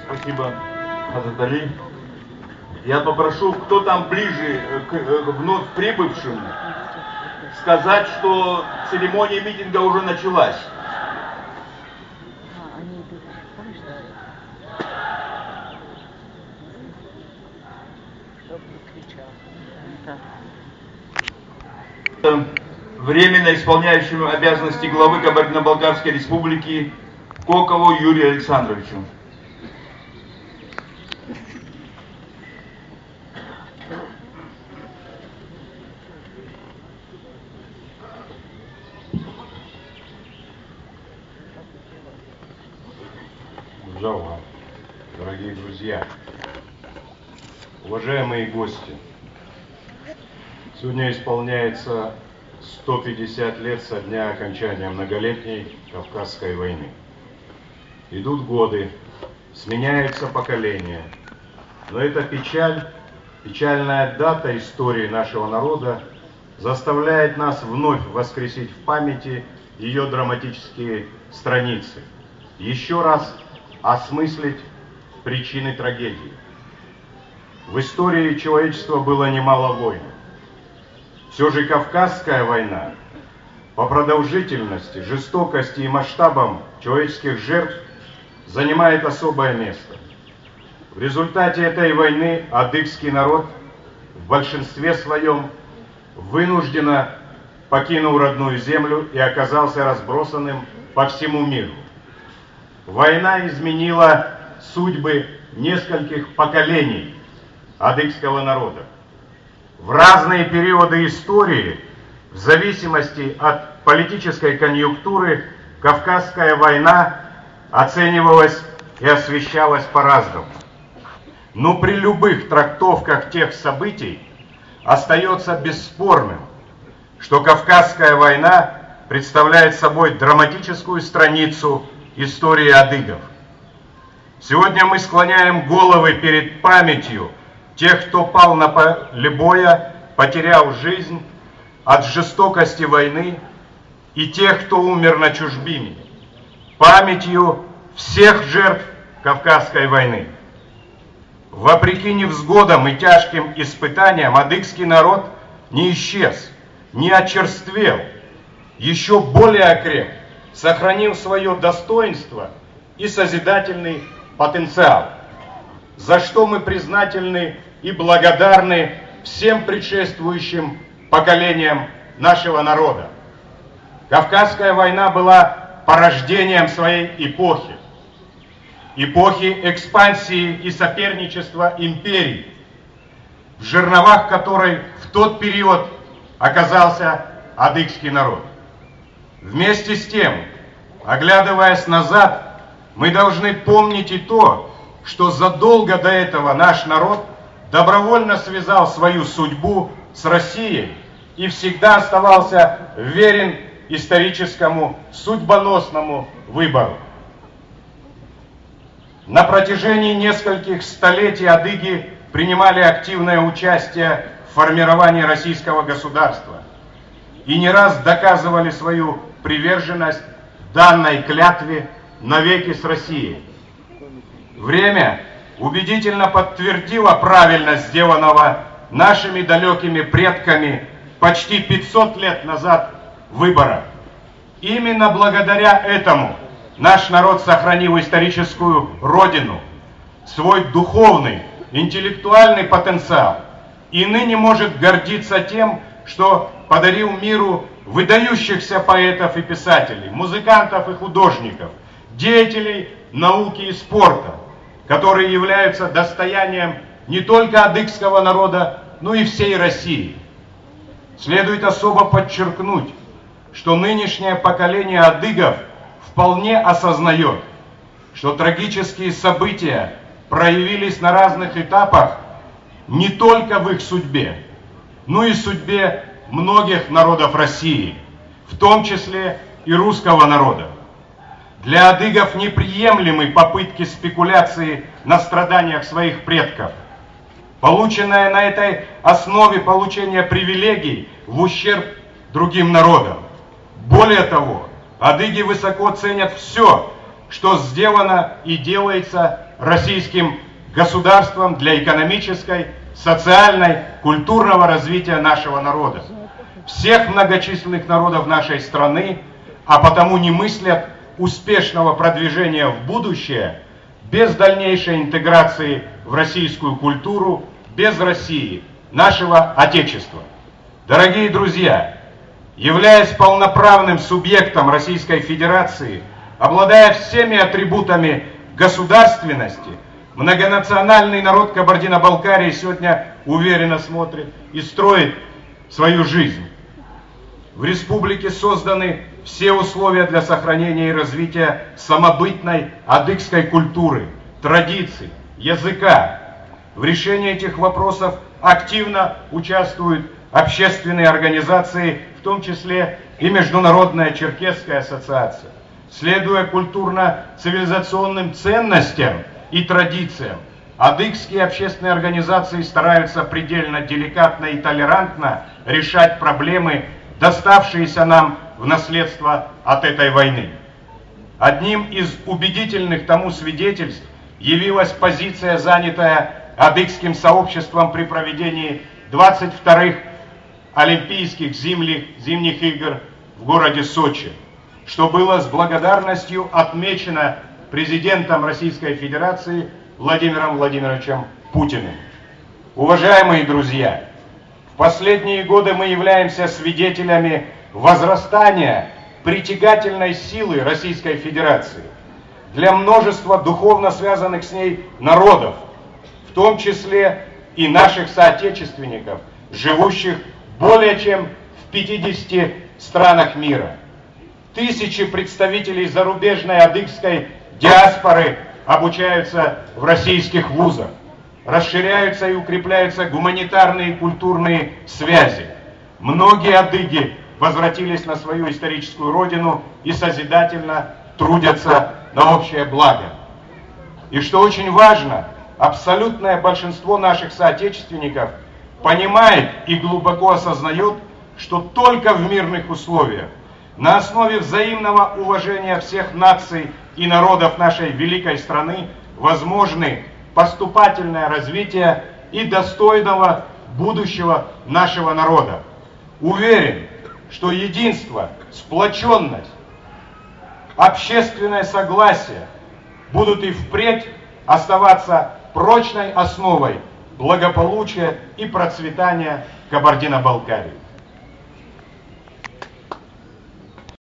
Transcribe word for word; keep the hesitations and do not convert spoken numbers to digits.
Спасибо, Хазрат Али. Я попрошу, кто там ближе к вновь прибывшим, сказать, что церемония митинга уже началась. Временно исполняющему обязанности главы Кабардино-Балкарской республики Кокову Юрию Александровичу. Джалла, дорогие друзья, уважаемые гости, сегодня исполняется сто пятьдесят лет со дня окончания многолетней Кавказской войны. Идут годы, сменяются поколения, но эта печаль, печальная дата истории нашего народа заставляет нас вновь воскресить в памяти ее драматические страницы, еще раз осмыслить причины трагедии. В истории человечества было немало войн. Все же Кавказская война по продолжительности, жестокости и масштабам человеческих жертв занимает особое место. В результате этой войны адыгский народ в большинстве своем вынужденно покинул родную землю и оказался разбросанным по всему миру. Война изменила судьбы нескольких поколений адыгского народа. В разные периоды истории, в зависимости от политической конъюнктуры, Кавказская война оценивалась и освещалась по-разному. Но при любых трактовках тех событий остается бесспорным, что Кавказская война представляет собой драматическую страницу истории адыгов. Сегодня мы склоняем головы перед памятью тех, кто пал на поле боя, потерял жизнь от жестокости войны, и тех, кто умер на чужбине, памятью всех жертв Кавказской войны. Вопреки невзгодам и тяжким испытаниям, адыгский народ не исчез, не очерствел, еще более окреп, сохранил свое достоинство и созидательный потенциал, за что мы признательны и благодарны всем предшествующим поколениям нашего народа. Кавказская война была порождением своей эпохи, эпохи экспансии и соперничества империй, в жерновах которой в тот период оказался адыгский народ. Вместе с тем, оглядываясь назад, мы должны помнить и то, что задолго до этого наш народ добровольно связал свою судьбу с Россией и всегда оставался верен историческому судьбоносному выбору. На протяжении нескольких столетий адыги принимали активное участие в формировании российского государства и не раз доказывали свою приверженность данной клятве навеки с Россией. Время убедительно подтвердило правильность сделанного нашими далекими предками почти пятьсот лет назад выбора. Именно благодаря этому наш народ сохранил историческую родину, свой духовный, интеллектуальный потенциал и ныне может гордиться тем, что подарил миру выдающихся поэтов и писателей, музыкантов и художников, деятелей науки и спорта, которые являются достоянием не только адыгского народа, но и всей России. Следует особо подчеркнуть, что нынешнее поколение адыгов вполне осознает, что трагические события проявились на разных этапах не только в их судьбе, но и судьбе многих народов России, в том числе и русского народа. Для адыгов неприемлемы попытки спекуляции на страданиях своих предков, полученное на этой основе получение привилегий в ущерб другим народам. Более того, адыги высоко ценят все, что сделано и делается российским государством для экономической, социальной, культурного развития нашего народа. Всех многочисленных народов нашей страны, а потому не мыслят успешного продвижения в будущее без дальнейшей интеграции в российскую культуру, без России, нашего Отечества. Дорогие друзья, являясь полноправным субъектом Российской Федерации, обладая всеми атрибутами государственности, многонациональный народ Кабардино-Балкарии сегодня уверенно смотрит и строит свою жизнь. В республике созданы все условия для сохранения и развития самобытной адыгской культуры, традиций, языка. В решении этих вопросов активно участвуют общественные организации, в том числе и Международная Черкесская ассоциация. Следуя культурно-цивилизационным ценностям и традициям, адыгские общественные организации стараются предельно деликатно и толерантно решать проблемы, доставшиеся нам в наследство от этой войны. Одним из убедительных тому свидетельств явилась позиция, занятая адыгским сообществом при проведении двадцать вторых Олимпийских зимних, зимних игр в городе Сочи, что было с благодарностью отмечено президентом Российской Федерации Владимиром Владимировичем Путиным. Уважаемые друзья, в последние годы мы являемся свидетелями возрастания притягательной силы Российской Федерации для множества духовно связанных с ней народов, в том числе и наших соотечественников, живущих более чем в пятидесяти странах мира. Тысячи представителей зарубежной адыгской диаспоры обучаются в российских вузах. Расширяются и укрепляются гуманитарные и культурные связи. Многие адыги возвратились на свою историческую родину и созидательно трудятся на общее благо. И что очень важно, абсолютное большинство наших соотечественников понимает и глубоко осознает, что только в мирных условиях, на основе взаимного уважения всех наций и народов нашей великой страны возможны поступательное развитие и достойного будущего нашего народа. Уверен, что единство, сплоченность, общественное согласие будут и впредь оставаться прочной основой благополучия и процветания Кабардино-Балкарии.